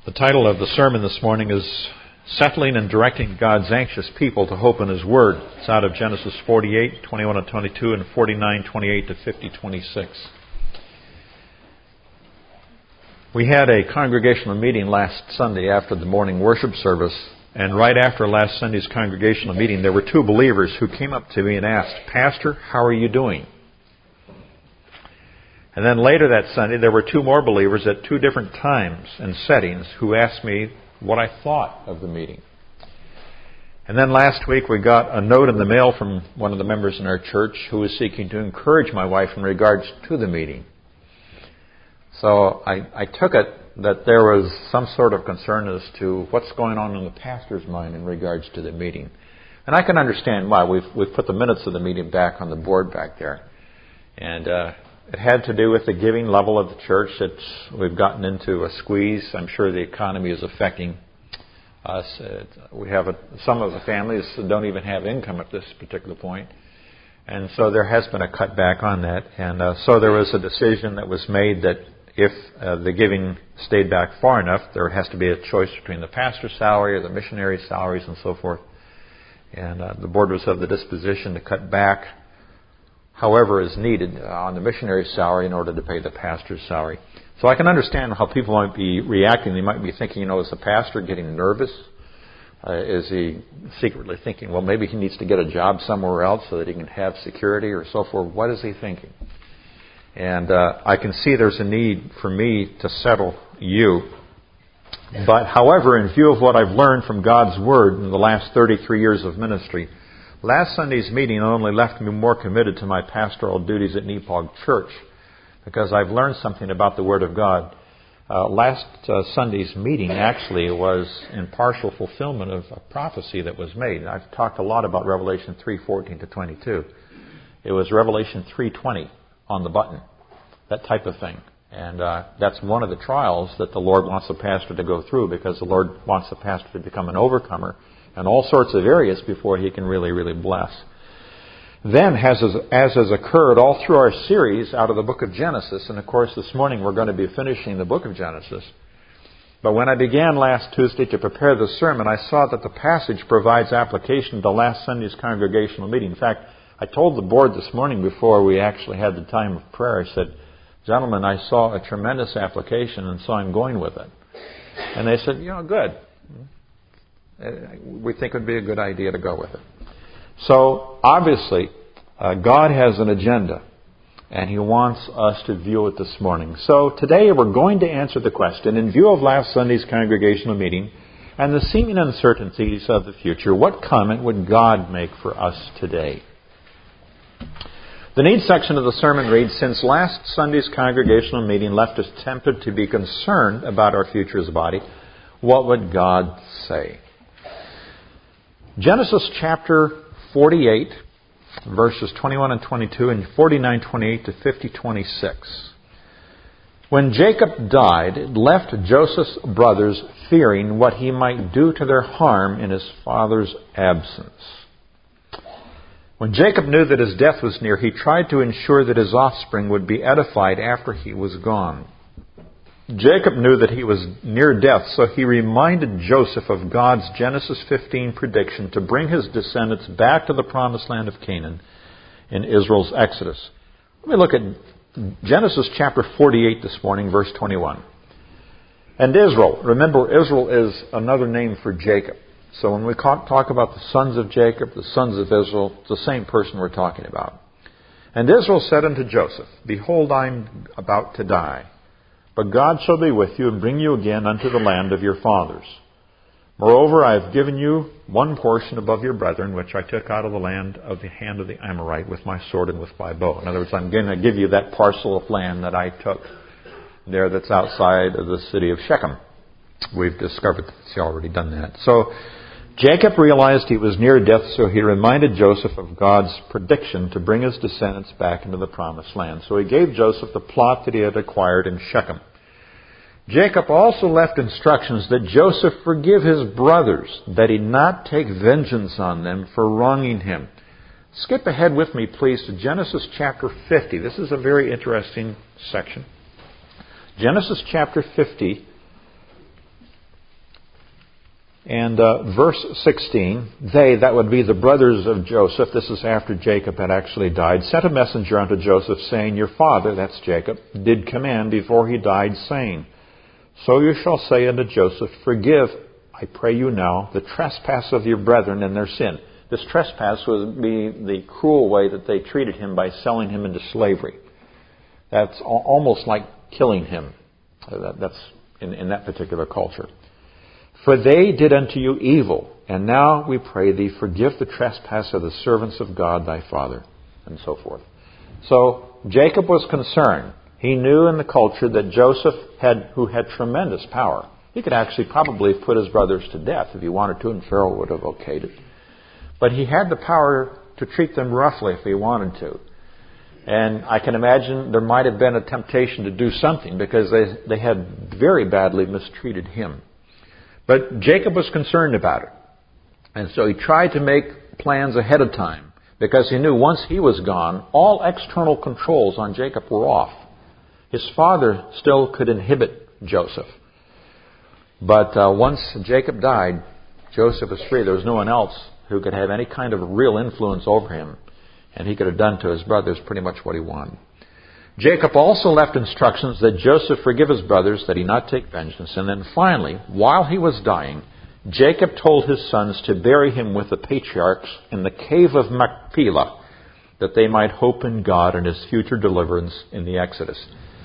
The title of the sermon this morning is Settling and Directing God's Anxious People to Hope in His Word. It's out of Genesis 48, 21 and 22, and 49, 28 to 50, 26. We had a congregational meeting last Sunday after the morning worship service, and right after last Sunday's congregational meeting, there were two believers who came up to me and asked, "Pastor, how are you doing?" And then later that Sunday, there were two more believers at two different times and settings who asked me what I thought of the meeting. And then last week, we got a note in the mail from one of the members in our church who was seeking to encourage my wife in regards to the meeting. So I took it that there was some sort of concern as to what's going on in the pastor's mind in regards to the meeting. And I can understand why. We've put the minutes of the meeting back on the board back there. And it had to do with the giving level of the church. We've gotten into a squeeze. I'm sure the economy is affecting us. We have some of the families that don't even have income at this particular point. And so there has been a cutback on that. And so there was a decision that was made that if the giving stayed back far enough, there has to be a choice between the pastor's salary or the missionary's salaries and so forth. And the board was of the disposition to cut back however is needed on the missionary's salary in order to pay the pastor's salary. So I can understand how people might be reacting. They might be thinking, is the pastor getting nervous? Is he secretly thinking, well, maybe he needs to get a job somewhere else so that he can have security or so forth? What is he thinking? And I can see there's a need for me to settle you. But however, in view of what I've learned from God's Word in the last 33 years of ministry, last Sunday's meeting only left me more committed to my pastoral duties at Nepal Church because I've learned something about the Word of God. Last Sunday's meeting actually was in partial fulfillment of a prophecy that was made. I've talked a lot about Revelation 3:14 to 22. It was Revelation 3:20 on the button, that type of thing. And that's one of the trials that the Lord wants the pastor to go through because the Lord wants the pastor to become an overcomer in all sorts of areas before he can really, really bless. Then, as has occurred all through our series out of the book of Genesis, and of course this morning we're going to be finishing the book of Genesis, but when I began last Tuesday to prepare the sermon, I saw that the passage provides application to last Sunday's congregational meeting. In fact, I told the board this morning before we actually had the time of prayer, I said, "Gentlemen, I saw a tremendous application and so I'm going with it." And they said, good. We think it would be a good idea to go with it. So, obviously, God has an agenda, and He wants us to view it this morning. So, today we're going to answer the question, in view of last Sunday's congregational meeting and the seeming uncertainties of the future, what comment would God make for us today? The need section of the sermon reads, "Since last Sunday's congregational meeting left us tempted to be concerned about our future as a body, what would God say?" Genesis chapter 48, verses 21 and 22, and 49, 28 to 50, 26. When Jacob died, it left Joseph's brothers fearing what he might do to their harm in his father's absence. When Jacob knew that his death was near, he tried to ensure that his offspring would be edified after he was gone. Jacob knew that he was near death, so he reminded Joseph of God's Genesis 15 prediction to bring his descendants back to the promised land of Canaan in Israel's Exodus. Let me look at Genesis chapter 48 this morning, verse 21. And Israel, remember Israel is another name for Jacob. So when we talk about the sons of Jacob, the sons of Israel, it's the same person we're talking about. And Israel said unto Joseph, "Behold, I am about to die. But God shall be with you and bring you again unto the land of your fathers. Moreover, I have given you one portion above your brethren, which I took out of the land of the hand of the Amorite with my sword and with my bow." In other words, I'm going to give you that parcel of land that I took there that's outside of the city of Shechem. We've discovered that he's already done that. So Jacob realized he was near death, so he reminded Joseph of God's prediction to bring his descendants back into the promised land. So he gave Joseph the plot that he had acquired in Shechem. Jacob also left instructions that Joseph forgive his brothers, that he not take vengeance on them for wronging him. Skip ahead with me, please, to Genesis chapter 50. This is a very interesting section. Genesis chapter 50, And verse 16, they, that would be the brothers of Joseph, this is after Jacob had actually died, sent a messenger unto Joseph, saying, Your father, that's Jacob, did command before he died, saying, So you shall say unto Joseph, Forgive, I pray you now, the trespass of your brethren and their sin. This trespass would be the cruel way that they treated him by selling him into slavery. That's almost like killing him. That's in that particular culture. For they did unto you evil, and now we pray thee, forgive the trespass of the servants of God thy father, and so forth. So Jacob was concerned. He knew in the culture that Joseph, who had tremendous power, he could actually probably have put his brothers to death if he wanted to, and Pharaoh would have okayed it. But he had the power to treat them roughly if he wanted to. And I can imagine there might have been a temptation to do something because they had very badly mistreated him. But Jacob was concerned about it. And so he tried to make plans ahead of time because he knew once he was gone, all external controls on Jacob were off. His father still could inhibit Joseph. But once Jacob died, Joseph was free. There was no one else who could have any kind of real influence over him. And he could have done to his brothers pretty much what he wanted. Jacob also left instructions that Joseph forgive his brothers, that he not take vengeance. And then finally, while he was dying, Jacob told his sons to bury him with the patriarchs in the cave of Machpelah, that they might hope in God and his future deliverance in the Exodus.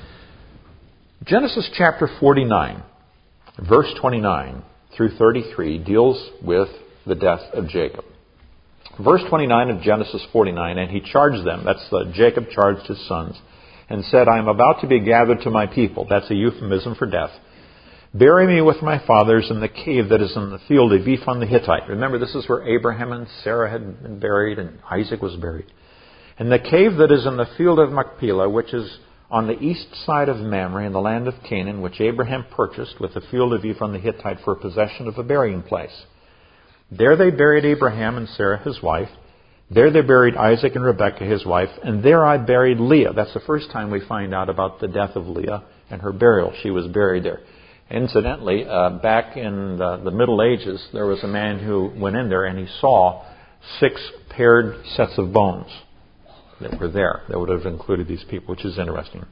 Genesis chapter 49, verse 29 through 33 deals with the death of Jacob. Verse 29 of Genesis 49, and he charged them, Jacob charged his sons, and said, I am about to be gathered to my people. That's a euphemism for death. Bury me with my fathers in the cave that is in the field of Ephron the Hittite. Remember, this is where Abraham and Sarah had been buried, and Isaac was buried. In the cave that is in the field of Machpelah, which is on the east side of Mamre in the land of Canaan, which Abraham purchased with the field of Ephron the Hittite for possession of a burying place. There they buried Abraham and Sarah his wife. There they buried Isaac and Rebekah his wife. And there I buried Leah. That's the first time we find out about the death of Leah and her burial. She was buried there. Incidentally, back in the Middle Ages, there was a man who went in there and he saw 6 paired sets of bones that were there. That would have included these people, which is interesting.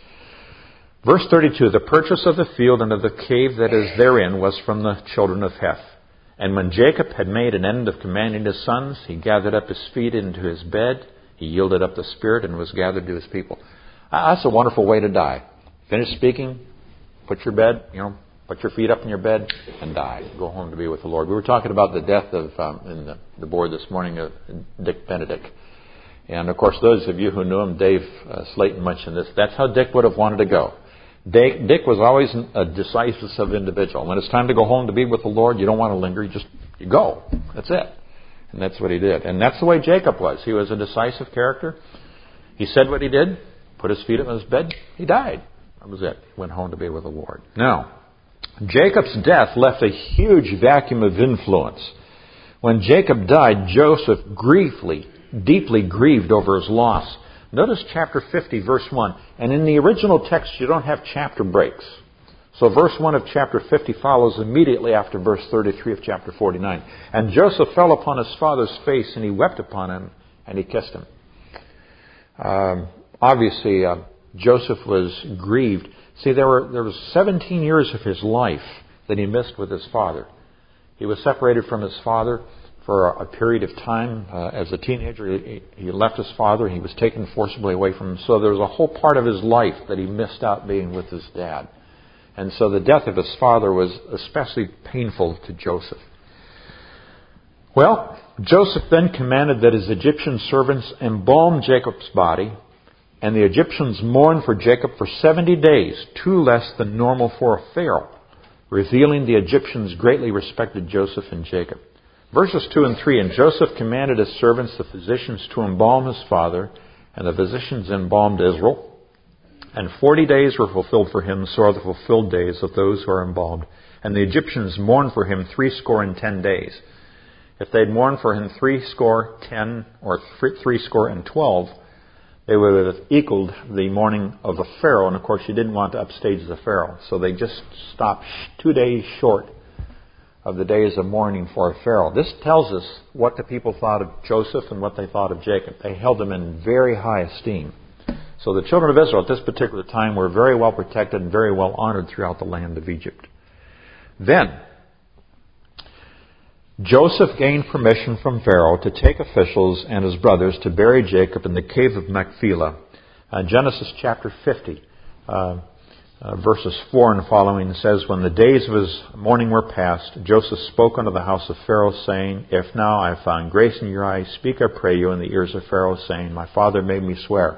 Verse 32, the purchase of the field and of the cave that is therein was from the children of Heth. And when Jacob had made an end of commanding his sons, he gathered up his feet into his bed. He yielded up the spirit and was gathered to his people. That's a wonderful way to die. Finish speaking, put your feet up in your bed, and die. Go home to be with the Lord. We were talking about the death of, in the board this morning, of Dick Benedict. And of course, those of you who knew him, Dave Slayton mentioned this. That's how Dick would have wanted to go. Dick was always a decisive individual. When it's time to go home to be with the Lord, you don't want to linger. You go. That's it. And that's what he did. And that's the way Jacob was. He was a decisive character. He said what he did, put his feet on his bed, he died. That was it. He went home to be with the Lord. Now, Jacob's death left a huge vacuum of influence. When Jacob died, Joseph deeply grieved over his loss. Notice chapter 50, verse 1. And in the original text, you don't have chapter breaks. So verse 1 of chapter 50 follows immediately after verse 33 of chapter 49. And Joseph fell upon his father's face, and he wept upon him, and he kissed him. Obviously, Joseph was grieved. See, there was 17 years of his life that he missed with his father. He was separated from his father for a period of time. As a teenager, he left his father and he was taken forcibly away from him. So there was a whole part of his life that he missed out being with his dad. And so the death of his father was especially painful to Joseph. Well, Joseph then commanded that his Egyptian servants embalm Jacob's body, and the Egyptians mourned for Jacob for 70 days, 2 less than normal for a pharaoh, revealing the Egyptians greatly respected Joseph and Jacob. Verses 2 and 3, and Joseph commanded his servants, the physicians, to embalm his father, and the physicians embalmed Israel. And 40 days were fulfilled for him, so are the fulfilled days of those who are embalmed. And the Egyptians mourned for him 70 days. If they'd mourned for him 70 or 12, they would have equaled the mourning of the Pharaoh. And of course, you didn't want to upstage the Pharaoh. So they just stopped 2 days short of the days of mourning for Pharaoh. This tells us what the people thought of Joseph and what they thought of Jacob. They held them in very high esteem. So the children of Israel at this particular time were very well protected and very well honored throughout the land of Egypt. Then, Joseph gained permission from Pharaoh to take officials and his brothers to bury Jacob in the cave of Machpelah. Genesis chapter 50. Verses 4 and following says, When the days of his mourning were past, Joseph spoke unto the house of Pharaoh, saying, If now I have found grace in your eyes, speak, I pray you, in the ears of Pharaoh, saying, My father made me swear,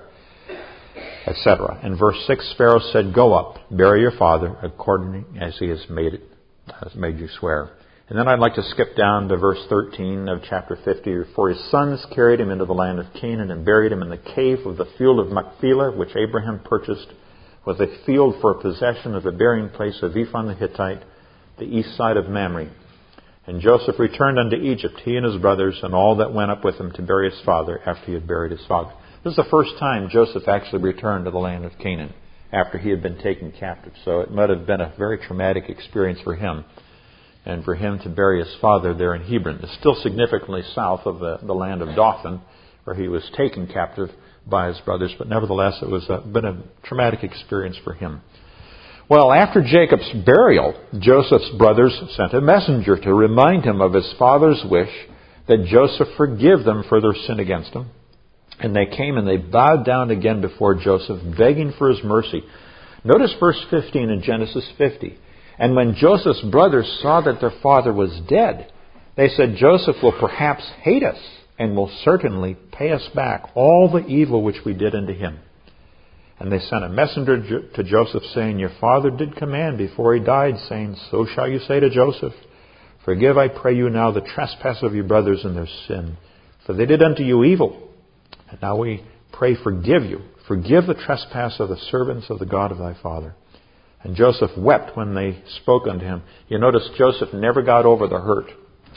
etc. In verse 6, Pharaoh said, Go up, bury your father, according as he has made you swear. And then I'd like to skip down to verse 13 of chapter 50. For his sons carried him into the land of Canaan and buried him in the cave of the field of Machpelah, which Abraham purchased with a field for possession of the burying place of Ephron the Hittite, the east side of Mamre. And Joseph returned unto Egypt, he and his brothers, and all that went up with him to bury his father after he had buried his father. This is the first time Joseph actually returned to the land of Canaan after he had been taken captive. So it might have been a very traumatic experience for him. And for him to bury his father there in Hebron. It's still significantly south of the land of Dothan, where he was taken captive by his brothers, but nevertheless it was been a traumatic experience for him. Well, after Jacob's burial, Joseph's brothers sent a messenger to remind him of his father's wish that Joseph forgive them for their sin against him. And they came and they bowed down again before Joseph, begging for his mercy. Notice verse 15 in Genesis 50. And when Joseph's brothers saw that their father was dead, they said, Joseph will perhaps hate us, and will certainly pay us back all the evil which we did unto him. And they sent a messenger to Joseph, saying, Your father did command before he died, saying, So shall you say to Joseph, Forgive, I pray you now, the trespass of your brothers and their sin. For they did unto you evil. And now we pray, forgive you. Forgive the trespass of the servants of the God of thy father. And Joseph wept when they spoke unto him. You notice Joseph never got over the hurt.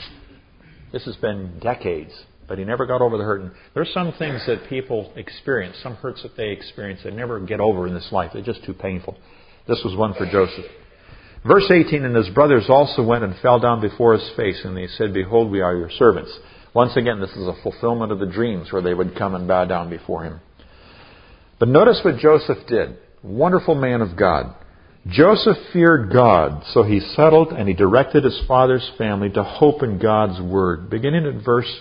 This has been decades. But he never got over the hurt. And there are some things that people experience, some hurts that they experience, they never get over in this life. They're just too painful. This was one for Joseph. Verse 18, And his brothers also went and fell down before his face, and they said, Behold, we are your servants. Once again, this is a fulfillment of the dreams where they would come and bow down before him. But notice what Joseph did. Wonderful man of God. Joseph feared God, so he settled and he directed his father's family to hope in God's word. Beginning at verse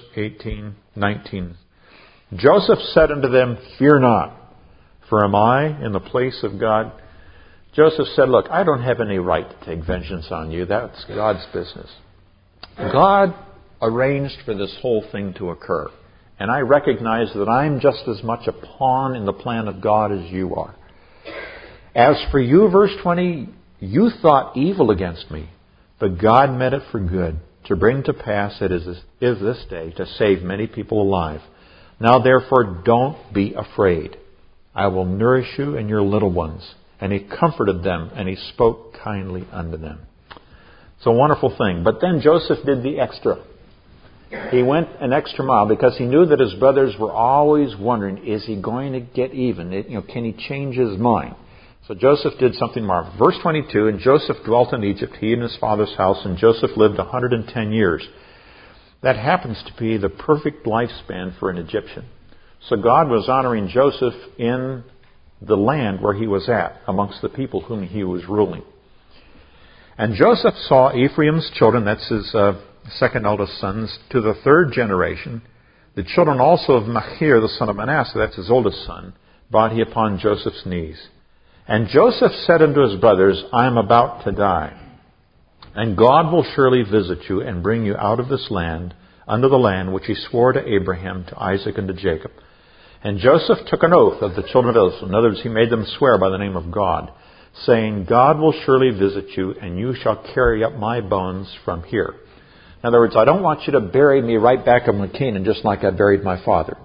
19. Joseph said unto them, Fear not, for am I in the place of God? Joseph said, Look, I don't have any right to take vengeance on you. That's God's business. God arranged for this whole thing to occur. And I recognize that I'm just as much a pawn in the plan of God as you are. As for you, verse 20, you thought evil against me, but God meant it for good, to bring to pass it is this day, to save many people alive. Now therefore don't be afraid. I will nourish you and your little ones. And he comforted them, and he spoke kindly unto them. It's a wonderful thing. But then Joseph did the extra. He went an extra mile because he knew that his brothers were always wondering, is he going to get even? Can he change his mind? So Joseph did something marvelous. Verse 22, And Joseph dwelt in Egypt, he and his father's house, and Joseph lived 110 years. That happens to be the perfect lifespan for an Egyptian. So God was honoring Joseph in the land where he was at, amongst the people whom he was ruling. And Joseph saw Ephraim's children, that's his second eldest sons, to the third generation. The children also of Machir, the son of Manasseh, that's his oldest son, brought he upon Joseph's knees. And Joseph said unto his brothers, I am about to die. And God will surely visit you and bring you out of this land, unto the land which he swore to Abraham, to Isaac, and to Jacob. And Joseph took an oath of the children of Israel. In other words, he made them swear by the name of God, saying, God will surely visit you, and you shall carry up my bones from here. In other words, I don't want you to bury me right back in Canaan, just like I buried my father.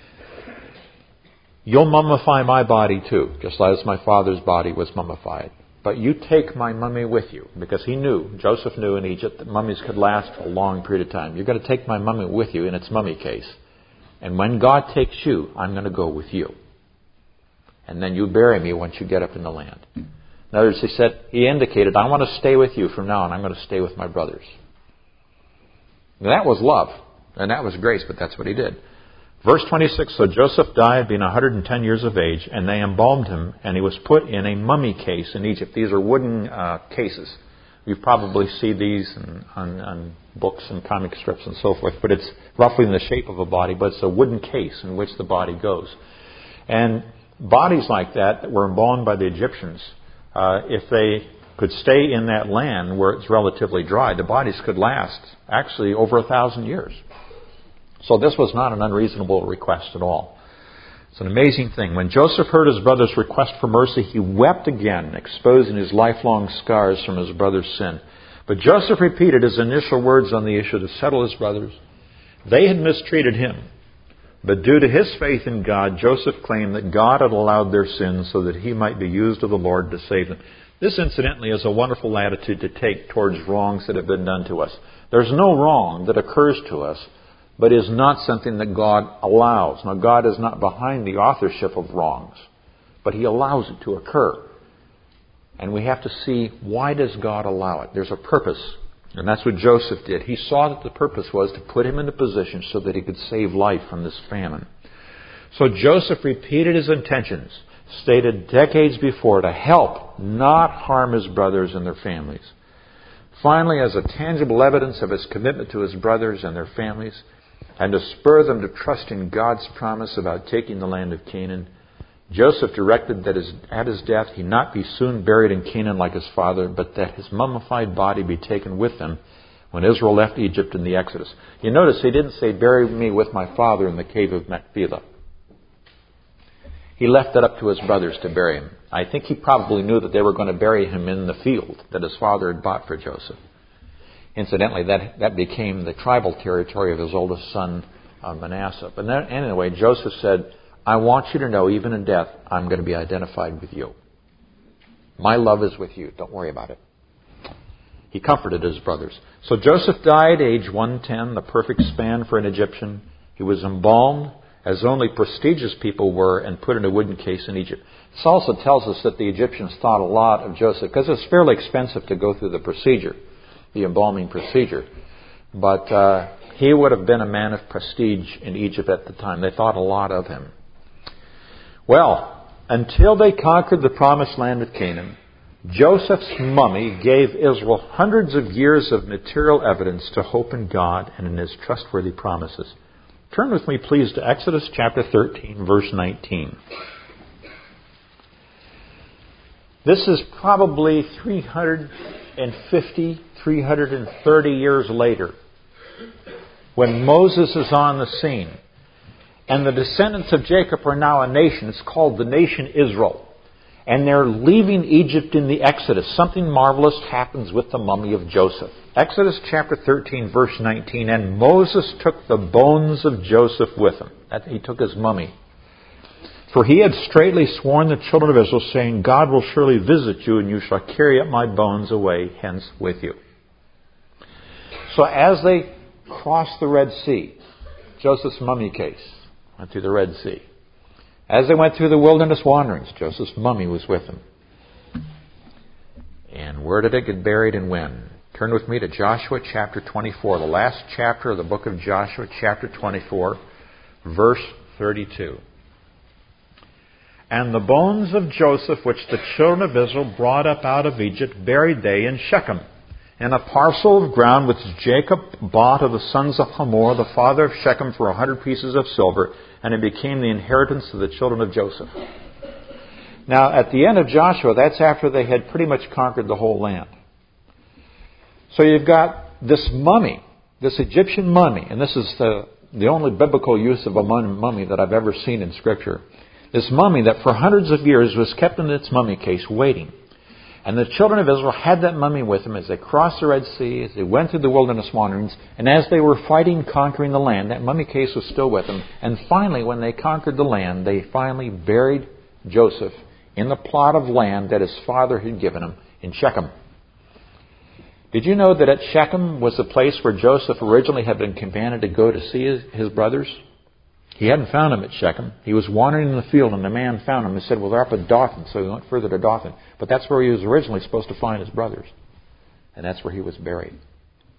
You'll mummify my body too, just as my father's body was mummified. But you take my mummy with you, because Joseph knew in Egypt that mummies could last for a long period of time. You're going to take my mummy with you in its mummy case. And when God takes you, I'm going to go with you. And then you bury me once you get up in the land. In other words, he indicated, I want to stay with you from now on. I'm going to stay with my brothers. That was love, and that was grace, but that's what he did. Verse 26, so Joseph died being 110 years of age, and they embalmed him, and he was put in a mummy case in Egypt. These are wooden cases. You probably see these on books and comic strips and so forth, but it's roughly in the shape of a body, but it's a wooden case in which the body goes. And bodies like that were embalmed by the Egyptians. If they could stay in that land where it's relatively dry, the bodies could last actually over 1,000 years. So this was not an unreasonable request at all. It's an amazing thing. When Joseph heard his brother's request for mercy, he wept again, exposing his lifelong scars from his brother's sin. But Joseph repeated his initial words on the issue to settle his brothers. They had mistreated him. But due to his faith in God, Joseph claimed that God had allowed their sins so that he might be used of the Lord to save them. This, incidentally, is a wonderful attitude to take towards wrongs that have been done to us. There's no wrong that occurs to us, but is not something that God allows. Now, God is not behind the authorship of wrongs, but He allows it to occur. And we have to see, why does God allow it? There's a purpose. And that's what Joseph did. He saw that the purpose was to put him in a position so that he could save life from this famine. So Joseph repeated his intentions, stated decades before, to help, not harm his brothers and their families. Finally, as a tangible evidence of his commitment to his brothers and their families, and to spur them to trust in God's promise about taking the land of Canaan, Joseph directed that at his death he not be soon buried in Canaan like his father, but that his mummified body be taken with them when Israel left Egypt in the Exodus. You notice he didn't say, bury me with my father in the cave of Machpelah. He left it up to his brothers to bury him. I think he probably knew that they were going to bury him in the field that his father had bought for Joseph. Incidentally, that became the tribal territory of his oldest son, Manasseh. But anyway, Joseph said, I want you to know, even in death, I'm going to be identified with you. My love is with you. Don't worry about it. He comforted his brothers. So Joseph died, age 110, the perfect span for an Egyptian. He was embalmed, as only prestigious people were, and put in a wooden case in Egypt. This also tells us that the Egyptians thought a lot of Joseph, because it's fairly expensive to go through the procedure, the embalming procedure. But he would have been a man of prestige in Egypt at the time. They thought a lot of him. Well, until they conquered the promised land of Canaan, Joseph's mummy gave Israel hundreds of years of material evidence to hope in God and in His trustworthy promises. Turn with me, please, to Exodus chapter 13, verse 19. This is probably 350, 330 years later, when Moses is on the scene. And the descendants of Jacob are now a nation. It's called the nation Israel. And they're leaving Egypt in the Exodus. Something marvelous happens with the mummy of Joseph. Exodus chapter 13, verse 19. And Moses took the bones of Joseph with him. He took his mummy. For he had straitly sworn the children of Israel, saying, God will surely visit you, and you shall carry up my bones away hence with you. So as they crossed the Red Sea, Joseph's mummy case went through the Red Sea. As they went through the wilderness wanderings, Joseph's mummy was with them. And where did it get buried and when? Turn with me to Joshua chapter 24, the last chapter of the book of Joshua, chapter 24, verse 32. And the bones of Joseph, which the children of Israel brought up out of Egypt, buried they in Shechem, in a parcel of ground which Jacob bought of the sons of Hamor, the father of Shechem, for 100 pieces of silver, and it became the inheritance of the children of Joseph. Now, at the end of Joshua, that's after they had pretty much conquered the whole land. So you've got this mummy, this Egyptian mummy, and this is the only biblical use of a mummy that I've ever seen in Scripture. This mummy that for hundreds of years was kept in its mummy case waiting. And the children of Israel had that mummy with them as they crossed the Red Sea, as they went through the wilderness wanderings, and as they were fighting, conquering the land, that mummy case was still with them. And finally, when they conquered the land, they finally buried Joseph in the plot of land that his father had given him in Shechem. Did you know that at Shechem was the place where Joseph originally had been commanded to go to see his brothers? He hadn't found them at Shechem. He was wandering in the field, and a man found him and said, well, they're up at Dothan. So he went further to Dothan. But that's where he was originally supposed to find his brothers. And that's where he was buried.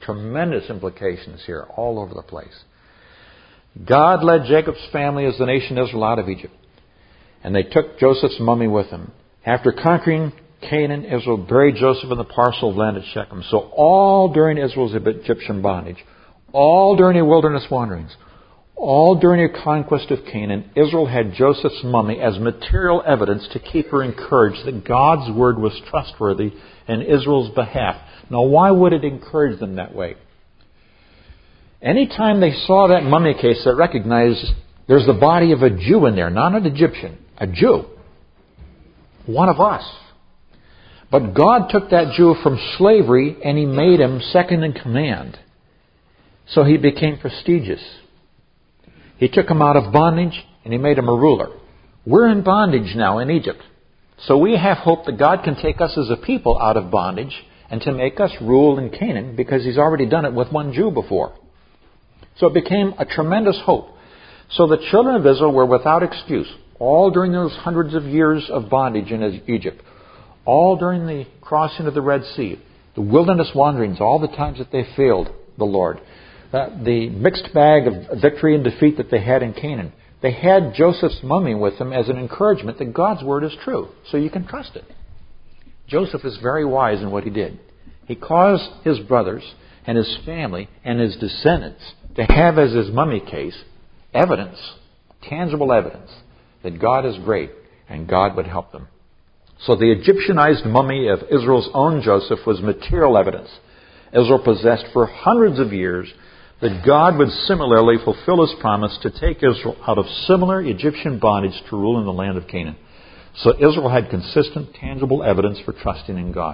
Tremendous implications here all over the place. God led Jacob's family as the nation Israel out of Egypt. And they took Joseph's mummy with them. After conquering Canaan, Israel buried Joseph in the parcel of land at Shechem. So all during Israel's Egyptian bondage, all during their wilderness wanderings, all during their conquest of Canaan, Israel had Joseph's mummy as material evidence to keep her encouraged that God's word was trustworthy in Israel's behalf. Now, why would it encourage them that way? Anytime they saw that mummy case, they recognized there's the body of a Jew in there, not an Egyptian, a Jew. One of us. But God took that Jew from slavery and He made him second in command. So he became prestigious. He took him out of bondage and He made him a ruler. We're in bondage now in Egypt. So we have hope that God can take us as a people out of bondage and to make us rule in Canaan because He's already done it with one Jew before. So it became a tremendous hope. So the children of Israel were without excuse all during those hundreds of years of bondage in Egypt. All during the crossing of the Red Sea, the wilderness wanderings, all the times that they failed the Lord, the mixed bag of victory and defeat that they had in Canaan. They had Joseph's mummy with them as an encouragement that God's word is true, so you can trust it. Joseph is very wise in what he did. He caused his brothers and his family and his descendants to have as his mummy case evidence, tangible evidence, that God is great and God would help them. So the Egyptianized mummy of Israel's own Joseph was material evidence Israel possessed for hundreds of years that God would similarly fulfill His promise to take Israel out of similar Egyptian bondage to rule in the land of Canaan. So Israel had consistent, tangible evidence for trusting in God.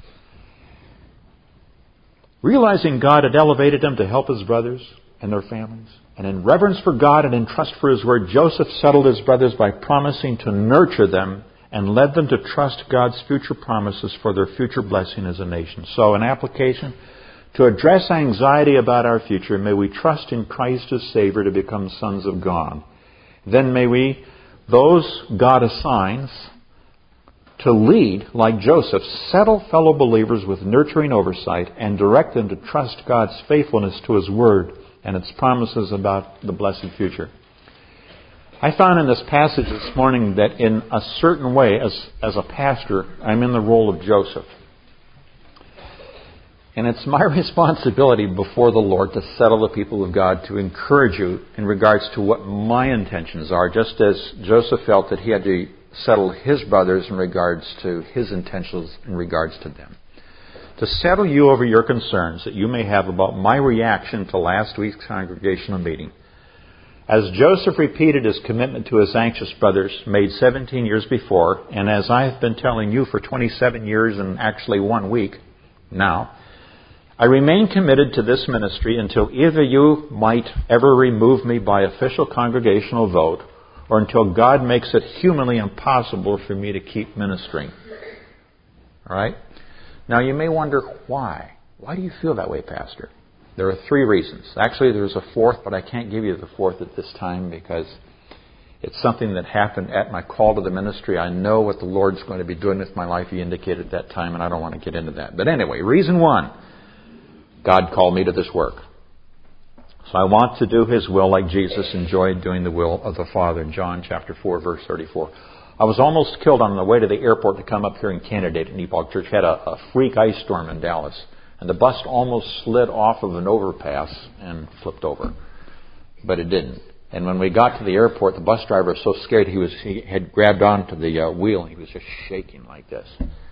Realizing God had elevated them to help his brothers and their families, and in reverence for God and in trust for His word, Joseph settled his brothers by promising to nurture them and led them to trust God's future promises for their future blessing as a nation. So, an application: to address anxiety about our future, may we trust in Christ as Savior to become sons of God. Then may we, those God assigns to lead, like Joseph, settle fellow believers with nurturing oversight and direct them to trust God's faithfulness to His word and its promises about the blessed future. I found in this passage this morning that in a certain way, as a pastor, I'm in the role of Joseph. And it's my responsibility before the Lord to settle the people of God, to encourage you in regards to what my intentions are, just as Joseph felt that he had to settle his brothers in regards to his intentions in regards to them. To settle you over your concerns that you may have about my reaction to last week's congregational meeting. As Joseph repeated his commitment to his anxious brothers made 17 years before, and as I have been telling you for 27 years and actually 1 week now, I remain committed to this ministry until either you might ever remove me by official congregational vote or until God makes it humanly impossible for me to keep ministering. All right? Now you may wonder why. Why do you feel that way, Pastor? There are 3 reasons. Actually, there's a 4th, but I can't give you the 4th at this time because it's something that happened at my call to the ministry. I know what the Lord's going to be doing with my life. He indicated at that time, and I don't want to get into that. But anyway, reason 1, God called me to this work. So I want to do His will like Jesus enjoyed doing the will of the Father in John chapter 4, verse 34. I was almost killed on the way to the airport to come up here and candidate at Nepal Church. We had a freak ice storm in Dallas. And the bus almost slid off of an overpass and flipped over. But it didn't. And when we got to the airport, the bus driver was so scared he had grabbed onto the wheel and he was just shaking like this.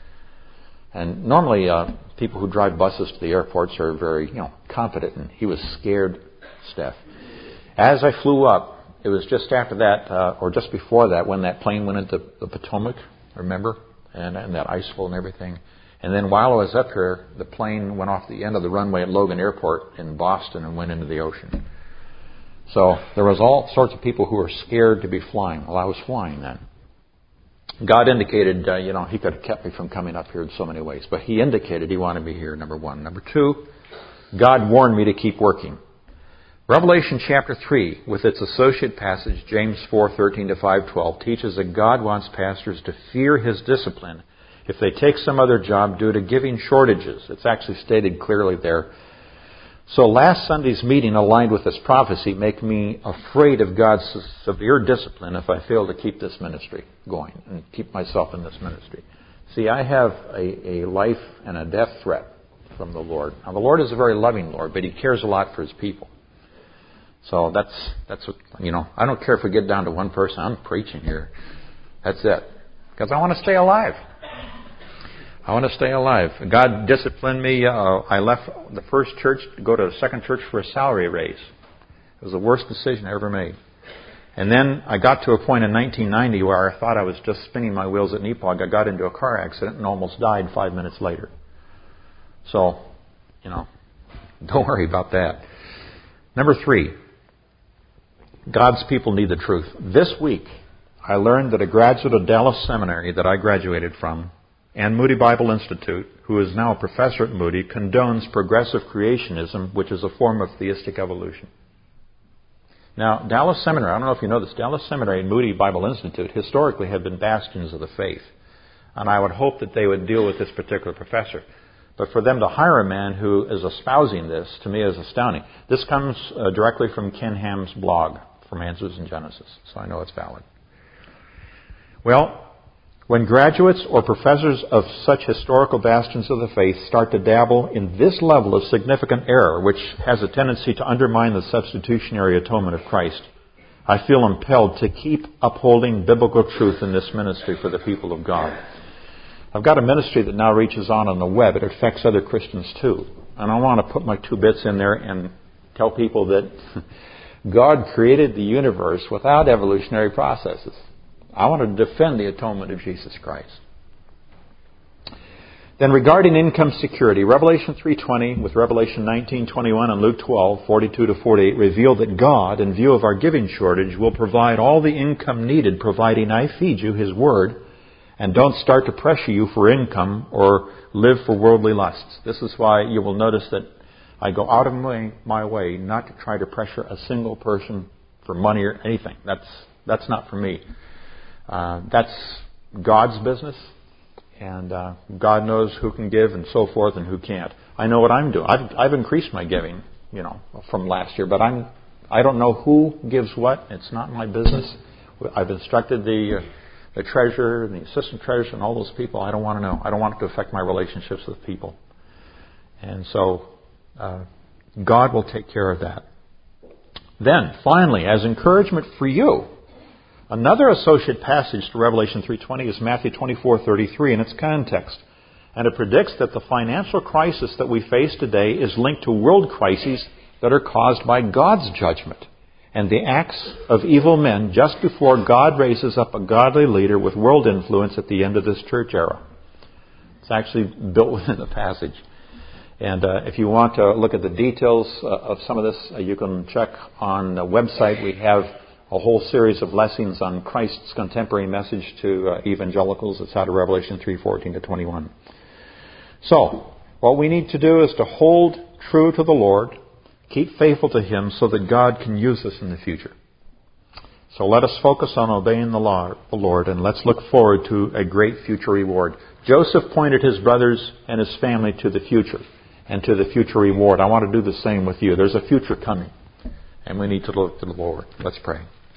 And normally people who drive buses to the airports are very, confident, and he was scared stiff. As I flew up, it was just after that, or just before that, when that plane went into the Potomac, remember? And that icefall and everything. And then while I was up here, the plane went off the end of the runway at Logan Airport in Boston and went into the ocean. So there was all sorts of people who were scared to be flying. Well, I was flying then. God indicated, He could have kept me from coming up here in so many ways. But He indicated He wanted me here, number 1. Number 2, God warned me to keep working. Revelation chapter 3, with its associate passage, James 4:13 to 5:12, teaches that God wants pastors to fear His discipline if they take some other job due to giving shortages. It's actually stated clearly there. So last Sunday's meeting aligned with this prophecy make me afraid of God's severe discipline if I fail to keep this ministry going and keep myself in this ministry. See, I have a life and a death threat from the Lord. Now, the Lord is a very loving Lord, but He cares a lot for His people. So that's what, I don't care if we get down to one person. I'm preaching here. That's it. Because I want to stay alive. I want to stay alive. God disciplined me. I left the first church to go to the second church for a salary raise. It was the worst decision I ever made. And then I got to a point in 1990 where I thought I was just spinning my wheels at Nepog. I got into a car accident and almost died 5 minutes later. So, don't worry about that. Number 3, God's people need the truth. This week, I learned that a graduate of Dallas Seminary that I graduated from and Moody Bible Institute, who is now a professor at Moody, condones progressive creationism, which is a form of theistic evolution. Now, Dallas Seminary, I don't know if you know this, Dallas Seminary and Moody Bible Institute historically have been bastions of the faith. And I would hope that they would deal with this particular professor. But for them to hire a man who is espousing this, to me, is astounding. This comes directly from Ken Ham's blog from Answers in Genesis, so I know it's valid. Well, when graduates or professors of such historical bastions of the faith start to dabble in this level of significant error, which has a tendency to undermine the substitutionary atonement of Christ, I feel impelled to keep upholding biblical truth in this ministry for the people of God. I've got a ministry that now reaches on the web. It affects other Christians too. And I want to put my 2 bits in there and tell people that God created the universe without evolutionary processes. I want to defend the atonement of Jesus Christ. Then regarding income security, Revelation 3:20 with Revelation 19:21 and Luke 12:42 to 48 reveal that God, in view of our giving shortage, will provide all the income needed, providing I feed you His Word and don't start to pressure you for income or live for worldly lusts. This is why you will notice that I go out of my way not to try to pressure a single person for money or anything. That's not for me. That's God's business, and God knows who can give and so forth and who can't. I know what I'm doing. I've increased my giving, from last year, but I don't know who gives what. It's not my business. I've instructed the treasurer and the assistant treasurer and all those people. I don't want to know. I don't want it to affect my relationships with people. And so God will take care of that. Then, finally, as encouragement for you, another associate passage to Revelation 3:20 is Matthew 24:33 in its context. And it predicts that the financial crisis that we face today is linked to world crises that are caused by God's judgment and the acts of evil men just before God raises up a godly leader with world influence at the end of this church era. It's actually built within the passage. And if you want to look at the details of some of this, you can check on the website. We have a whole series of lessons on Christ's contemporary message to evangelicals. It's out of Revelation 3:14 to 21. So, what we need to do is to hold true to the Lord, keep faithful to Him so that God can use us in the future. So let us focus on obeying the Lord, and let's look forward to a great future reward. Joseph pointed his brothers and his family to the future and to the future reward. I want to do the same with you. There's a future coming, and we need to look to the Lord. Let's pray.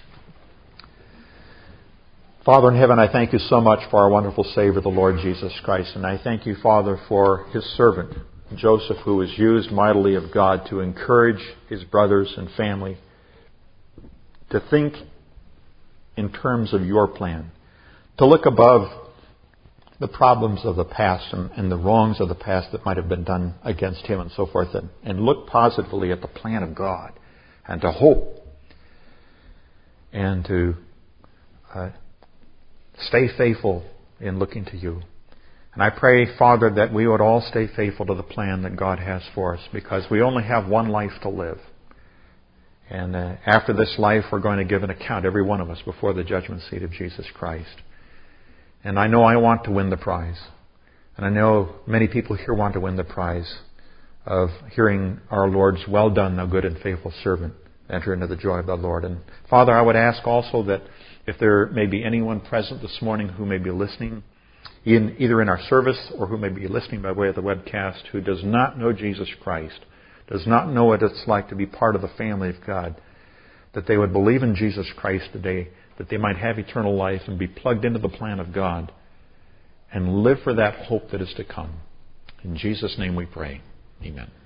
Father in heaven, I thank you so much for our wonderful Savior, the Lord Jesus Christ. And I thank you, Father, for His servant, Joseph, who was used mightily of God to encourage his brothers and family to think in terms of your plan, to look above the problems of the past and the wrongs of the past that might have been done against him and so forth, and look positively at the plan of God, and to hope, and to stay faithful in looking to you. And I pray, Father, that we would all stay faithful to the plan that God has for us, because we only have one life to live. And after this life, we're going to give an account, every one of us, before the judgment seat of Jesus Christ. And I know I want to win the prize. And I know many people here want to win the prize of hearing our Lord's, "Well done, thou good and faithful servant. Enter into the joy of the Lord." And Father, I would ask also that if there may be anyone present this morning who may be listening, either in our service or who may be listening by way of the webcast, who does not know Jesus Christ, does not know what it's like to be part of the family of God, that they would believe in Jesus Christ today, that they might have eternal life and be plugged into the plan of God and live for that hope that is to come. In Jesus' name we pray. Amen.